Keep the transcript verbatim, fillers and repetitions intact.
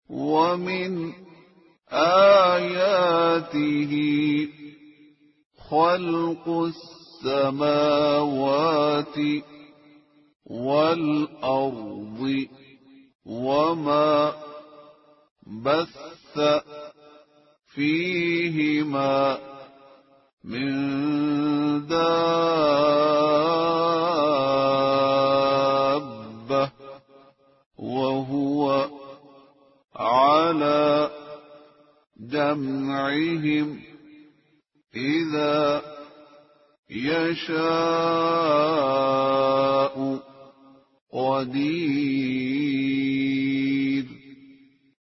ومن آياته خلق السماوات والأرض وما بث فيهما من دابة وهو على جمعهم إذا يشاء قدير.